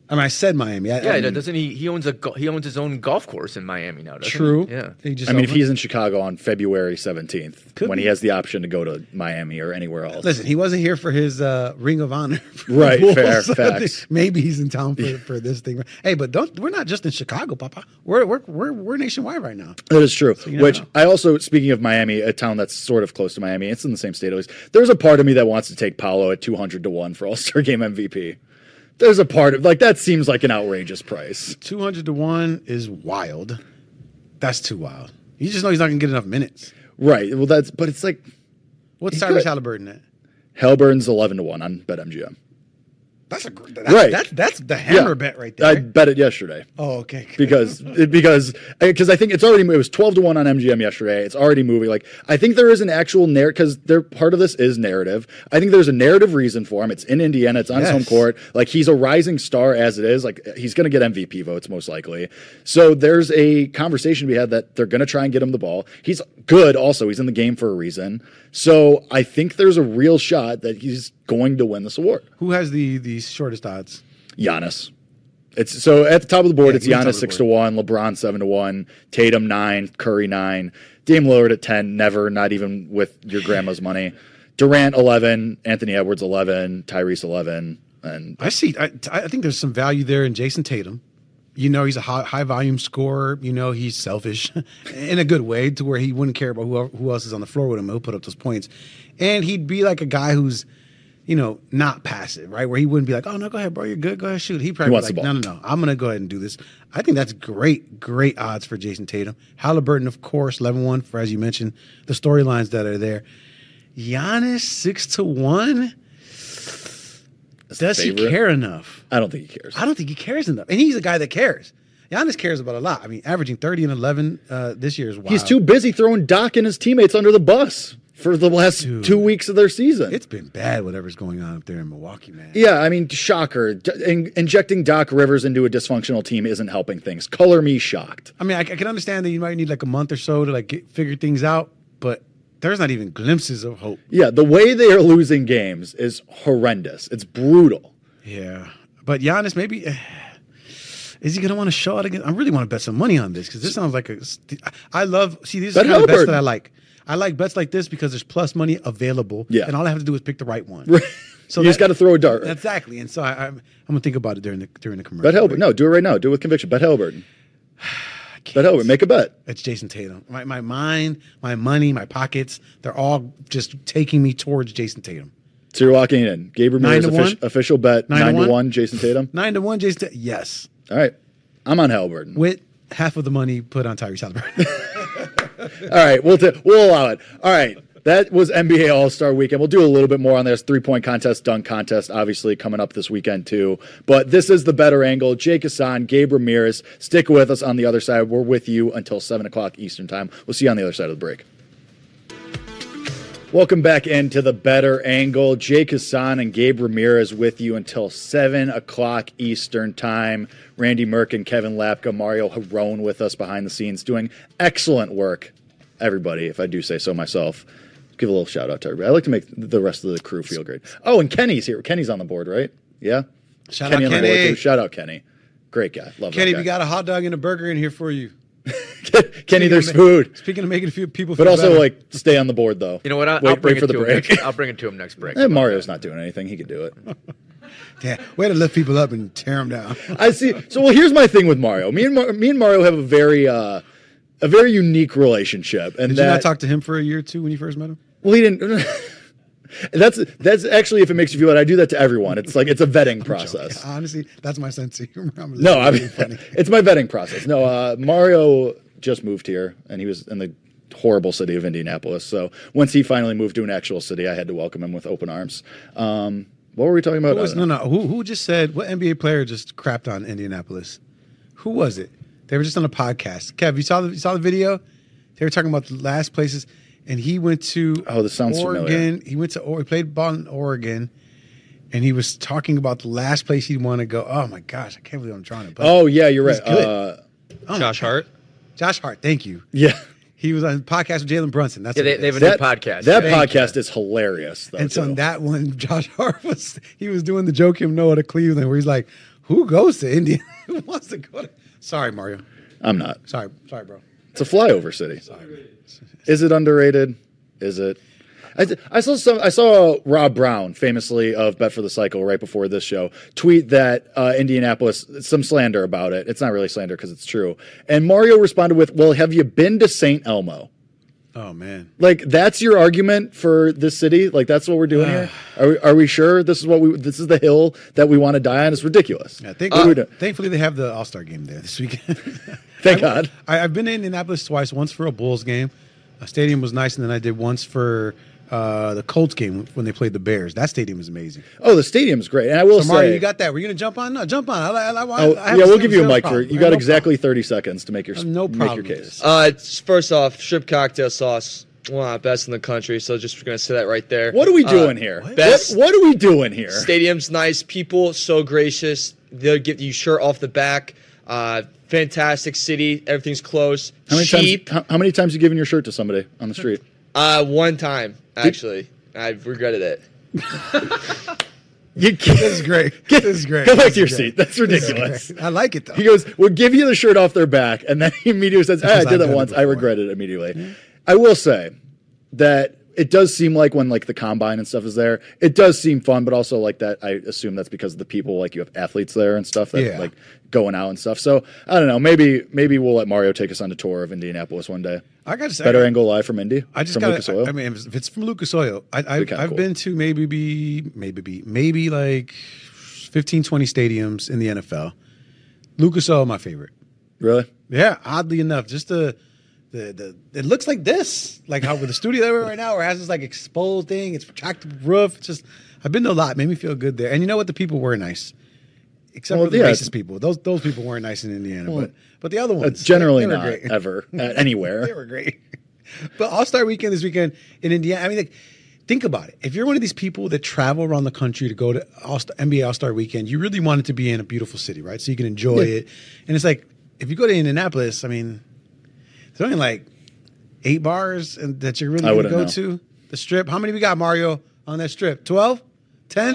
I mean, I said Miami. I, Yeah, I mean, doesn't he? He owns a go- he owns his own golf course in Miami now. Doesn't true. He? Yeah. He just I mean, if opened- he's in Chicago on February seventeenth, Could when be. he has the option to go to Miami or anywhere else. Listen, he wasn't here for his uh, Ring of Honor. for the Right, Bulls. fair, facts. Maybe he's in town for, for this thing. Hey, but don't we're not just in Chicago, Papa. We're we're we're, we're nationwide right now. That is true. you never Which know. I also, speaking of Miami, a town that's sort of close to Miami, it's in the same state at least. There's a part of me that wants to take Paolo at two hundred to one for All-Star Game M V P. There's a part of, like, that seems like an outrageous price. Two hundred to one is wild. That's too wild. You just know he's not gonna get enough minutes. Right. Well, that's, but it's like, What's He Tyrese could. Halliburton at? Halliburton's eleven to one on BetMGM. That's a gr- that's, Right. That's that's the hammer Yeah. bet right there. I bet it yesterday. oh, okay. because because because I think it's already it was twelve to one on M G M yesterday. It's already moving. Like I think there is an actual narrative because they're part of this is narrative. I think there's a narrative reason for him. It's in Indiana. It's on his home Yes. court. Like he's a rising star as it is. Like he's going to get M V P votes most likely. So there's a conversation we had that they're going to try and get him the ball. He's good. Also, he's in the game for a reason. So I think there's a real shot that he's going to win this award. Who has the the shortest odds? Giannis. It's so at the top of the board. Yeah, it's he's top of Giannis the six board. to one, LeBron seven to one, Tatum nine, Curry nine, Dame Lillard at ten. Never, not even with your grandma's money. Durant eleven, Anthony Edwards eleven, Tyrese eleven, and I see. I, I think there's some value there in Jason Tatum. You know, he's a high, high volume scorer. You know, he's selfish in a good way to where he wouldn't care about who, who else is on the floor with him. He'll put up those points. And he'd be like a guy who's, you know, not passive, right? Where he wouldn't be like, oh, no, go ahead, bro. You're good. Go ahead, shoot. He'd probably He be wants like, the no, ball. no, no. I'm going to go ahead and do this. I think that's great, great odds for Jason Tatum. Halliburton, of course, eleven one for, as you mentioned, the storylines that are there. Giannis, six to one. Does he favorite. care enough? I don't think he cares. I don't think he cares enough. And he's a guy that cares. Giannis cares about a lot. I mean, averaging thirty and eleven uh, this year is wild. He's too busy throwing Doc and his teammates under the bus for the last Dude. two weeks of their season. It's been bad, whatever's going on up there in Milwaukee, man. Yeah, I mean, shocker. D- in- injecting Doc Rivers into a dysfunctional team isn't helping things. Color me shocked. I mean, I, I can understand that you might need like a month or so to like get, figure things out, but there's not even glimpses of hope. Yeah, the way they are losing games is horrendous. It's brutal. Yeah. But Giannis, maybe. Uh, is he going to want to show out again? I really want to bet some money on this because this sounds like a. I love. See, these are Bet the kind of bets Halliburton. that I like. I like bets like this because there's plus money available. Yeah. And all I have to do is pick the right one. So you just got to throw a dart. Exactly. And so I, I'm, I'm going to think about it during the during the commercial. Bet Halliburton. No, do it right now. Do it with conviction. Bet Halliburton. Bet Halliburton. Make a bet. It's Jason Tatum. My, my mind, my money, my pockets, they're all just taking me towards Jason Tatum. So you're walking in. Gabe Ramirez Nine to offici- one? official bet. Nine Nine, to to one? one. Jason Tatum. Nine to one, Jason Tatum. Yes. All right. I'm on Halliburton. With half of the money put on Tyrese Halliburton. All right, we'll t- we'll allow it. All right, that was N B A All-Star Weekend. We'll do a little bit more on this three-point contest, dunk contest, obviously coming up this weekend too. But this is the better angle. Jake Hassan, Gabe Ramirez. Stick with us on the other side. We're with you until seven o'clock Eastern time. We'll see you on the other side of the break. Welcome back into the better angle. Jake Hassan and Gabe Ramirez with you until seven o'clock Eastern time. Randy Merck and Kevin Lapka, Mario Harone with us behind the scenes doing excellent work. Everybody, if I do say so myself, give a little shout out to everybody. I like to make the rest of the crew feel great. Oh, and Kenny's here. Kenny's on the board, right? Yeah? Shout Kenny out on the board, Kenny. too. Shout out Kenny. Great guy. Love Kenny, that guy. we got a hot dog and a burger in here for you. Kenny, there's Speaking of ma- food. Speaking of making a few people But feel also, better. like, stay on the board, though. You know what? I'll, Wait- I'll bring wait it for the to him break. next. I'll bring it to him next break. Eh, Mario's not doing anything. He could do it. Damn, way to lift people up and tear them down. I see. So, well, here's my thing with Mario. Me and Mar- me and Mario have a very, uh, a very unique relationship. And Did that, you not talk to him for a year or two when you first met him? Well, he didn't. that's that's actually, if it makes you feel bad, I do that to everyone. It's like it's a vetting process. Honestly, that's my sense of humor. I'm No, I really mean, funny. it's my vetting process. No, uh, Mario just moved here, and he was in the horrible city of Indianapolis. So once he finally moved to an actual city, I had to welcome him with open arms. Um, what were we talking about? Who was, I don't no, know. no. Who who just said what N B A player just crapped on Indianapolis? Who was it? They were just on a podcast. Kev, you saw the you saw the video? They were talking about the last places, and he went to Oh, this sounds Oregon. familiar. He went to or he played ball in Oregon, and he was talking about the last place he'd want to go. Oh my gosh, I can't believe I'm drawing it. But Oh yeah, you're right. He's good. Uh, oh my Josh God. Hart. Josh Hart, thank you. yeah, He was on a podcast with Jalen Brunson. That's Yeah, what they, it they have is. a that new podcast. That yeah. podcast is hilarious. Though, And so too. on that one, Josh Hart was he was doing the joke him Noah to Cleveland, where he's like, Who goes to Indiana? Who wants to go to? Sorry, Mario. I'm not. Sorry, sorry, bro. It's a flyover city. Is it underrated? Is it? I, I saw some. I saw Rob Brown, famously of Bet for the Cycle, right before this show, tweet that uh, Indianapolis, some slander about it. It's not really slander because it's true. And Mario responded with, "Well, have you been to Saint Elmo?" Oh man! Like that's your argument for this city? Like that's what we're doing here? Are we, are we sure this is what we? This is the hill that we want to die on? It's ridiculous. Yeah, thank, uh, thankfully, they have the All Star game there this weekend. Thank I, God. I, I've been in Indianapolis twice. Once for a Bulls game, a stadium was nice, and then I did once for uh, the Colts game when they played the Bears. That stadium is amazing. Oh, the stadium's great, and I will so, Mario, say, you got that. We're gonna jump on? No, jump on. I, I, I, oh, I yeah, we'll give you a mic problem. for you. Got no exactly problem. thirty seconds to make your no make your problem case. Uh, it's, first off, shrimp cocktail sauce. One of the best in the country, so just going to say that right there. What are we doing uh, here? Best. What, what are we doing here? Stadium's nice. People so gracious. They'll give you shirt off the back. Uh, fantastic city. Everything's close. How many Cheap. times? How, how many times you given your shirt to somebody on the street? Uh, one time actually. I've regretted it. You can't. This is great. Get, This is great. Go back This to your is seat. great. That's ridiculous. I like it though. He goes, "We'll give you the shirt off their back," and then he immediately says, ah, "I Because did I've that done it once. I before. regret it immediately." Yeah. I will say that it does seem like when like the combine and stuff is there, it does seem fun, but also like that. I assume that's because of the people, like you have athletes there and stuff that Yeah. like going out and stuff. So I don't know. Maybe maybe we'll let Mario take us on a tour of Indianapolis one day. I got to say, Better Angle live from Indy. I just from got. Lucas Oil. I mean, if it's from Lucas Oil, I, I, kinda I've cool. been to maybe be maybe be maybe like fifteen, twenty stadiums in the N F L. Lucas Oil, my favorite. Really? Yeah, oddly enough, just the the the it looks like this, like how with the studio that we're in right now, where it has this like exposed thing, it's retractable roof. It's just I've been to a lot, made me feel good there. And you know what? The people were nice, except Well, for the yeah. racist people. Those those people weren't nice in Indiana, Well, but but the other Uh, ones generally they, they not were great. ever uh, anywhere. They were great. But All Star Weekend this weekend in Indiana. I mean, like, think about it. If you're one of these people that travel around the country to go to All-Star, N B A All Star Weekend, you really want it to be in a beautiful city, right? So you can enjoy Yeah. it. And it's like if you go to Indianapolis, I mean, there's only like eight bars and that you're really I going to wouldn't go know. to. The Strip. How many we got, Mario, on that Strip? twelve? ten?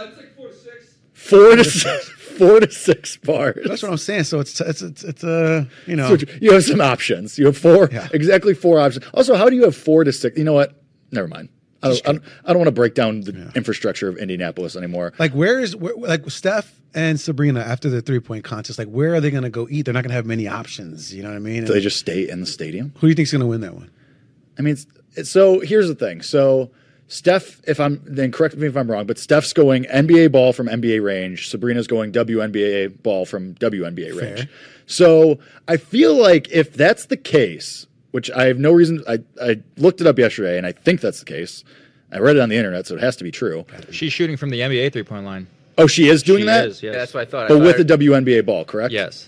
Four to six, four to six bars. That's what I'm saying. So it's it's it's, it's uh, you know. So you have some options. You have four, Yeah. exactly four options. Also, how do you have four to six? You know what? Never mind. I don't, I don't, I don't want to break down the Yeah. infrastructure of Indianapolis anymore. Like, where is where, like Steph and Sabrina after the three point contest? Like, where are they going to go eat? They're not going to have many options. You know what I mean? Do they just stay in the stadium? Who do you think's going to win that one? I mean, it's, it's, so here's the thing. So Steph, if I'm then correct me if I'm wrong, but Steph's going N B A ball from N B A range. Sabrina's going W N B A ball from W N B A range. Fair. So I feel like if that's the case, which I have no reason, I, I looked it up yesterday and I think that's the case. I read it on the internet, so it has to be true. She's shooting from the N B A three-point line. Oh, she is doing she that? Is, yes. Yeah, that's what I thought. I But thought with I- the W N B A ball, correct? Yes.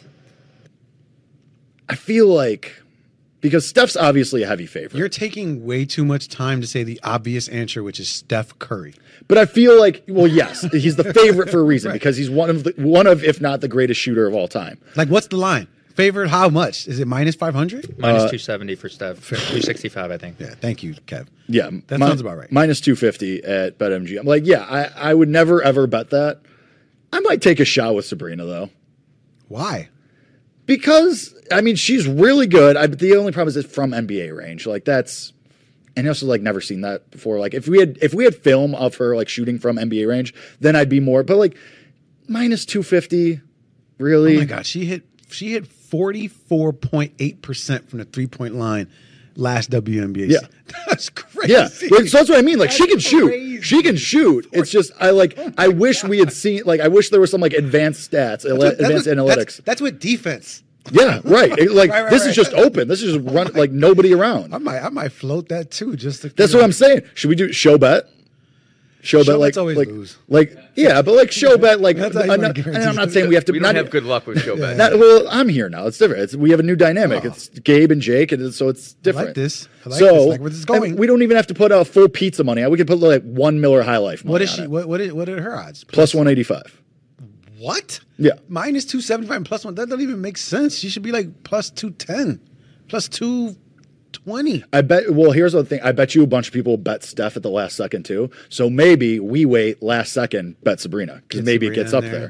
I feel like because Steph's obviously a heavy favorite. You're taking way too much time to say the obvious answer, which is Steph Curry. But I feel like, well, yes, he's the favorite for a reason because he's one of the one of, if not the greatest shooter of all time. Like, what's the line? Favorite? How much? Is it minus five hundred? Minus two seventy for Steph. two sixty-five, I think. Yeah, thank you, Kev. Yeah, That mi- sounds about right. Minus two fifty at BetMGM. Like, yeah, I, I would never ever bet that. I might take a shot with Sabrina though, Why? because I mean she's really good. I, but the only problem is it's from N B A range. Like that's, and I also like never seen that before. Like if we had if we had film of her like shooting from N B A range, then I'd be more. But like minus two fifty, really? Oh my God, she hit she hit forty-four point eight percent from the three point line last W N B A. Yeah. That's crazy. Yeah, so that's what I mean. Like she can That's shoot, crazy. she can shoot. It's just I like. I wish we had seen. Like I wish there was some like advanced stats, That's what- that's advanced what- analytics. That's, that's what defense. Yeah, right. It- like Right, right, this right. is just open. This is just run like nobody around. I might I might float that too. Just to, That's what I'm saying. Should we do show bet? Show, Show bet like bets always like lose. like yeah, but like show bet like. That's how you I'm wanna not, and guarantee I'm not it. saying we have to. We don't not, have good luck with show bets. not- well, I'm here now. It's different. It's, we have a new dynamic. Oh. It's Gabe and Jake, and it's, so it's different. this. I like so this. I like where this is and going. we don't even have to put out full pizza money. We could put like one Miller High Life money. What is on she? it. What what is, what are her odds? Plus one eighty five. What? Yeah. Minus two seventy five and plus one. That doesn't even make sense. She should be like plus two ten, plus two twenty. I bet. Well, here's the thing. I bet you a bunch of people bet Steph at the last second too. So maybe we wait last second, bet Sabrina because Get maybe it Sabrina gets in up there. there.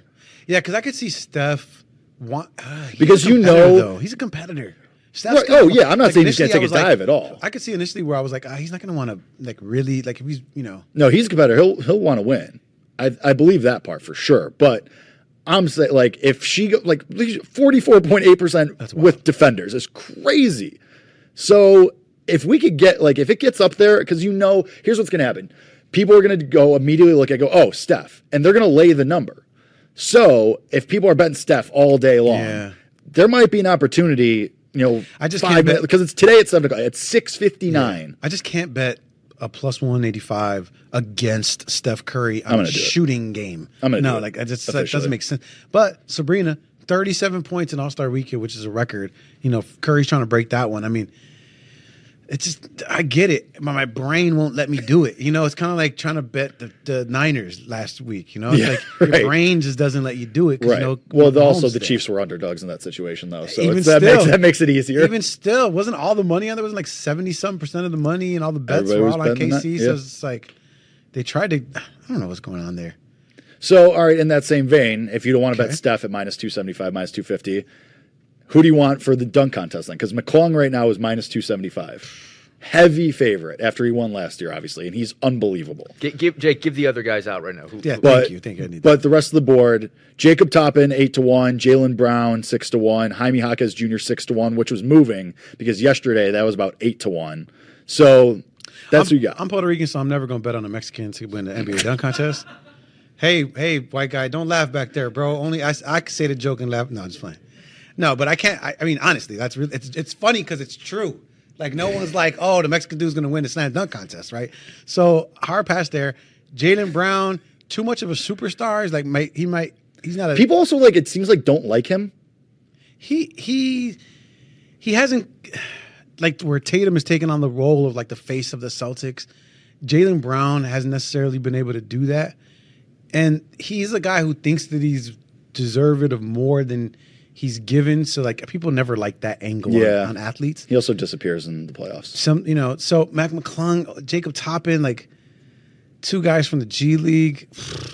Yeah, because I could see Steph want uh, because you competitor, know though. He's a competitor. Steph's Right, gonna- oh, yeah, I'm not like, saying he's gonna initially take I a was dive like- at all. I could see initially where I was like, ah, he's not going to want to like really like if he's you know. No, he's a competitor. He'll he'll want to win. I I believe that part for sure. But I'm saying like if she go like forty-four point eight percent with defenders is crazy. So if we could get like if it gets up there, because you know, here's what's gonna happen. People are gonna go immediately look at go, oh, Steph, and they're gonna lay the number. So if people are betting Steph all day long, Yeah. there might be an opportunity. You know, I just five can't bet- minutes because it's today at seven o'clock. It's six fifty nine. I just can't bet a plus one eighty five against Steph Curry I'm on gonna a do it. shooting game. I'm gonna no, do it, like I just that officially. doesn't make sense. But Sabrina, thirty seven points in All Star Weekend, which is a record. You know, Curry's trying to break that one. I mean, it's just I get it, but my brain won't let me do it. You know, it's kind of like trying to bet the, the Niners last week. You know, it's Yeah, like your right. brain just doesn't let you do it. 'cause Right. You know, well, the, also Mahomes the there. Chiefs were underdogs in that situation, though. So Even it's, that, still, makes, that makes it easier. Even still, wasn't all the money on there? Wasn't like seventy some percent of the money and all the bets Everybody were was all on betting K that, C. yeah. So it's like they tried to. I don't know what's going on there. So, all right, in that same vein, if you don't want to Okay. bet Steph at minus two seventy-five, minus two fifty, who do you want for the dunk contest then? Because McClung right now is minus two seventy-five. Heavy favorite after he won last year, obviously, and he's unbelievable. Give, give Jake, give the other guys out right now. Who, Yeah, who- But, thank you. Thank you. I need but the rest of the board, Jacob Toppin, eight to one, Jaylen Brown, six to one, Jaime Jaquez Junior, six to one, which was moving because yesterday that was about eight to one. So that's I'm, who you got. I'm Puerto Rican, so I'm never going to bet on a Mexican to win the N B A dunk contest. Hey, hey, white guy, don't laugh back there, bro. Only I, I can say the joke and laugh. No, it's fine. No, but I can't. I, I mean, honestly, that's really. It's it's funny because it's true. Like no one's like, oh, the Mexican dude's going to win the slam dunk contest, right? So hard pass there. Jaylen Brown, too much of a superstar. He's like, might, he might. He's not a. People also, like, it seems like don't like him. he he he hasn't like where Tatum has taken on the role of like the face of the Celtics. Jaylen Brown hasn't necessarily been able to do that, and he's a guy who thinks that he's deserved of more than he's given. So like people never like that angle Yeah. on, on athletes. He also disappears in the playoffs. Some you know, so Mac McClung, Jacob Toppin, like two guys from the G League.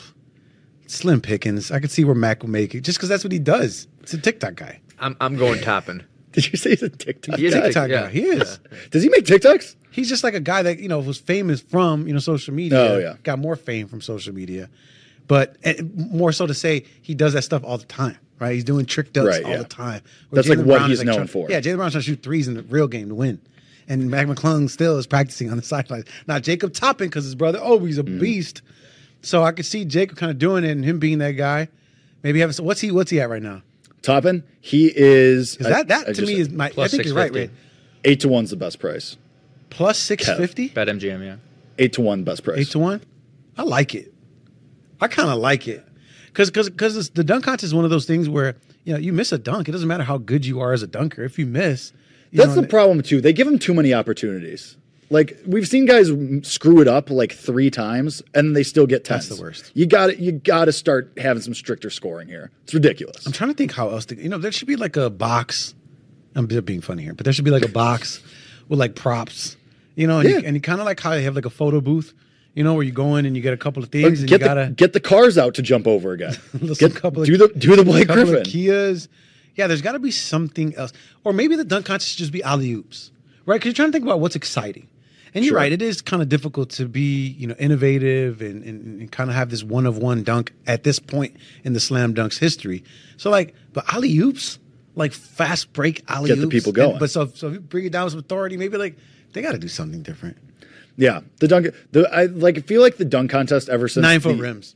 Slim pickings. I could see where Mac will make it just because that's what he does. It's a TikTok guy. I'm I'm going Toppin. Did you say he's a TikTok He is a guy? TikTok yeah. guy. He is. Does he make TikToks? He's just like a guy that you know was famous from you know social media. Oh, yeah. Got more fame from social media, but and more so to say he does that stuff all the time. Right? He's doing trick dunks Right, all yeah. the time. Where That's like Jaylen what Brown he's is, known trying- for. Yeah, Jaylen Brown's trying to shoot threes in the real game to win, and Mac McClung still is practicing on the sidelines. Now Jacob Toppin because his brother, oh, he's a Mm. beast. So I could see Jacob kind of doing it and him being that guy. Maybe having what's he what's he at right now? Toppin, he is. Because that I- that I to just me said is my. I Plus think you're right, Ray. six fifty. eight to one's the best price. Plus six fifty. Bet M G M, yeah. Eight to one best price. Eight to one. I like it. I kind of like it because because because the dunk contest is one of those things where you know you miss a dunk. It doesn't matter how good you are as a dunker. If you miss, you That's know, the problem too. They give him too many opportunities. Like we've seen guys screw it up like three times, and they still get tens. That's the worst. You got to You got to start having some stricter scoring here. It's ridiculous. I'm trying to think how else to. You know, there should be like a box. I'm being funny here, but there should be like a box with like props. You know, and Yeah. you, and you kind of like how they have like a photo booth. You know, where you go in and you get a couple of things, and get you the gotta get the cars out to jump over again. Listen, Get, couple of- do the do the Blake couple Griffin. of Kias. Yeah, there's got to be something else, or maybe the dunk contest should just be alley oops, right? Because you're trying to think about what's exciting, and you're Sure. right. It is kind of difficult to be, you know, innovative and, and, and kind of have this one of one dunk at this point in the slam dunks history. So like, but alley oops, like fast break alley oops, Get the people going. but so so if you bring it down with some authority, maybe like they got to do something different. Yeah, the dunk. The I like. I feel like the dunk contest ever since Nine foot the- rims.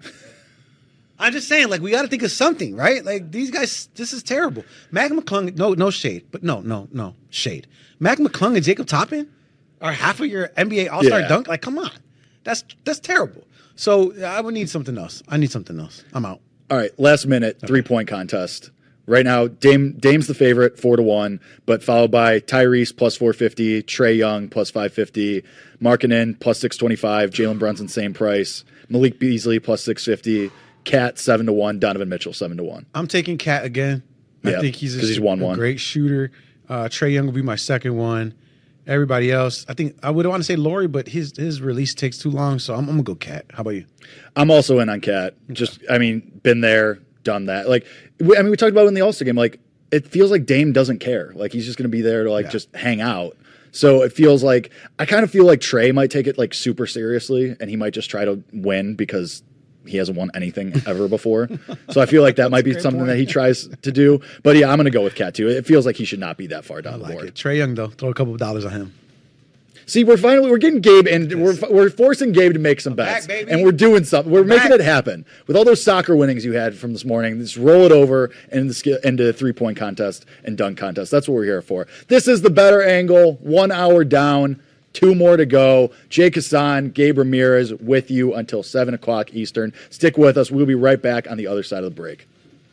I'm just saying, like, we got to think of something, right? Like, these guys, this is terrible. Mac McClung, no, no shade, but no, no, no shade. Mac McClung and Jacob Toppin are half of your N B A All Star Yeah. dunk. Like, come on, that's that's terrible. So I would need something else. I need something else. I'm out. All right, last minute three point contest. Right now, Dame Dame's the favorite, four to one, but followed by Tyrese plus four fifty, Trae Young plus five fifty, Markkanen plus six twenty five, Jalen Brunson same price, Malik Beasley plus six fifty, Cat seven to one, Donovan Mitchell seven to one. I'm taking Cat again. Yeah, I think he's, 'cause a, he's won a one. great shooter. Uh, Trae Young will be my second one. Everybody else, I think I would want to say Laurie, but his his release takes too long, so I'm, I'm gonna go Cat. How about you? I'm also in on Cat. Just, I mean, been there, done that. Like, we, I mean, we talked about it in the All-Star game. Like, it feels like Dame doesn't care. Like, he's just going to be there to like yeah. just hang out. So it feels like I kind of feel like Trey might take it like super seriously, and he might just try to win because he hasn't won anything ever before. So I feel like that might be something point. that he tries to do. But yeah, I'm going to go with Cat too. It feels like he should not be that far down I the like board. Trey Young though, throw a couple of dollars on him. See, we're finally we're getting Gabe, and we're we're forcing Gabe to make some bets, back, and we're doing something. We're making back. it happen with all those soccer winnings you had from this morning. Just roll it over into the into the three point contest and dunk contest. That's what we're here for. This is the Better Angle. One hour down, two more to go. Jake Hassan, Gabe Ramirez, with you until seven o'clock Eastern. Stick with us. We'll be right back on the other side of the break.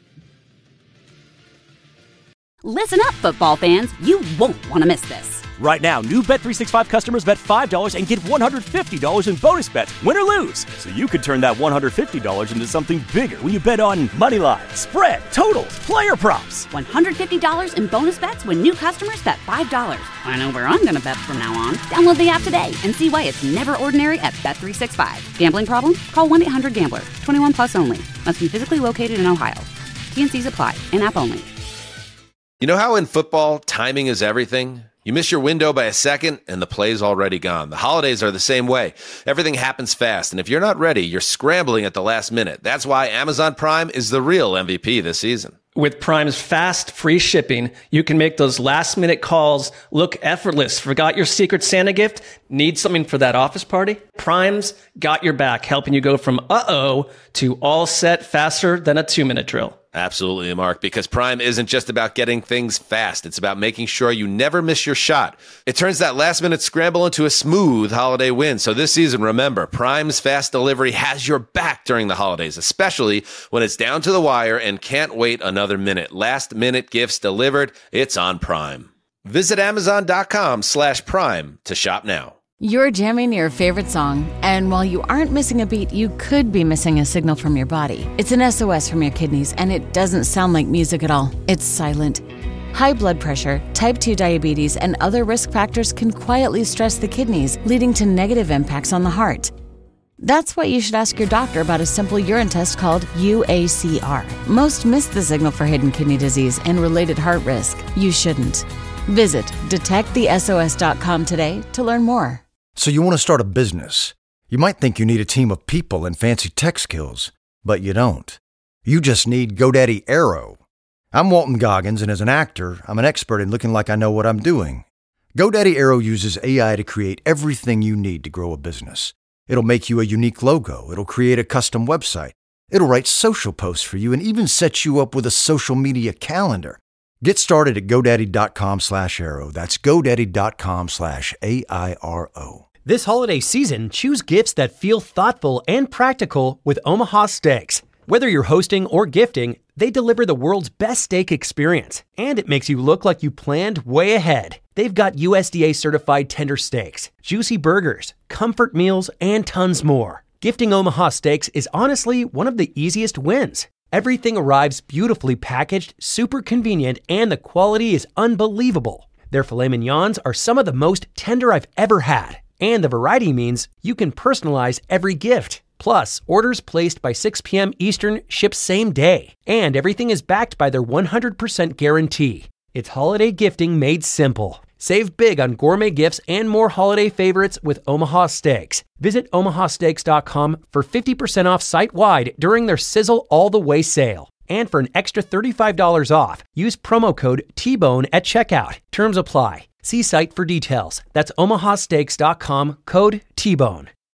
Listen up, football fans. You won't want to miss this. Right now, new Bet three sixty-five customers bet five dollars and get one hundred fifty dollars in bonus bets, win or lose. So you could turn that one hundred fifty dollars into something bigger when you bet on money line, spread, totals, player props. one hundred fifty dollars in bonus bets when new customers bet five dollars. I know where I'm going to bet from now on. Download the app today and see why it's never ordinary at Bet three sixty-five. Gambling problem? Call one eight hundred gambler. twenty-one plus only. Must be physically located in Ohio. T N Cs apply. In-app only. You know how in football, timing is everything? You miss your window by a second, and the play's already gone. The holidays are the same way. Everything happens fast, and if you're not ready, you're scrambling at the last minute. That's why Amazon Prime is the real M V P this season. With Prime's fast, free shipping, you can make those last-minute calls look effortless. Forgot your Secret Santa gift? Need something for that office party? Prime's got your back, helping you go from uh-oh to all set faster than a two-minute drill. Absolutely, Mark, because Prime isn't just about getting things fast. It's about making sure you never miss your shot. It turns that last-minute scramble into a smooth holiday win. So this season, remember, Prime's fast delivery has your back during the holidays, especially when it's down to the wire and can't wait another minute. Last-minute gifts delivered. It's on Prime. Visit Amazon.com slash Prime to shop now. You're jamming your favorite song, and while you aren't missing a beat, you could be missing a signal from your body. It's an S O S from your kidneys, and it doesn't sound like music at all. It's silent. High blood pressure, type two diabetes, and other risk factors can quietly stress the kidneys, leading to negative impacts on the heart. That's why you should ask your doctor about a simple urine test called U A C R. Most miss the signal for hidden kidney disease and related heart risk. You shouldn't. Visit detect the S O S dot com today to learn more. So you want to start a business. You might think you need a team of people and fancy tech skills, but you don't. You just need GoDaddy Aero. I'm Walton Goggins, and as an actor, I'm an expert in looking like I know what I'm doing. GoDaddy Aero uses A I to create everything you need to grow a business. It'll make you a unique logo. It'll create a custom website. It'll write social posts for you and even set you up with a social media calendar. Get started at GoDaddy.com slash Aero. That's GoDaddy.com slash A I R O. This holiday season, choose gifts that feel thoughtful and practical with Omaha Steaks. Whether you're hosting or gifting, they deliver the world's best steak experience, and it makes you look like you planned way ahead. They've got U S D A-certified tender steaks, juicy burgers, comfort meals, and tons more. Gifting Omaha Steaks is honestly one of the easiest wins. Everything arrives beautifully packaged, super convenient, and the quality is unbelievable. Their filet mignons are some of the most tender I've ever had. And the variety means you can personalize every gift. Plus, orders placed by six p.m. Eastern ship same day. And everything is backed by their one hundred percent guarantee. It's holiday gifting made simple. Save big on gourmet gifts and more holiday favorites with Omaha Steaks. Visit omaha steaks dot com for fifty percent off site-wide during their Sizzle All the Way sale. And for an extra thirty-five dollars off, use promo code T bone at checkout. Terms apply. See site for details. That's omaha steaks dot com, code T bone.